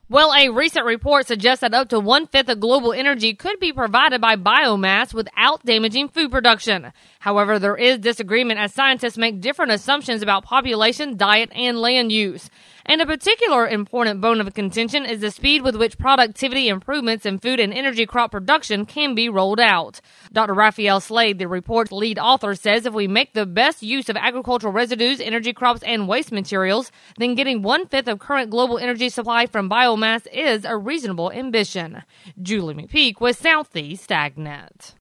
Well, a recent report suggests that up to one-fifth of global energy could be provided by biomass without damaging food production. However, there is disagreement as scientists make different assumptions about population, diet, and land use. And a particular important bone of contention is the speed with which productivity improvements in food and energy crop production can be rolled out. Dr. Raphael Slade, the report's lead author, says if we make the best use of agricultural residues, energy crops, and waste materials, then getting one-fifth of current global energy supply from biomass is a reasonable ambition. Julie McPeak with Southeast AgNet.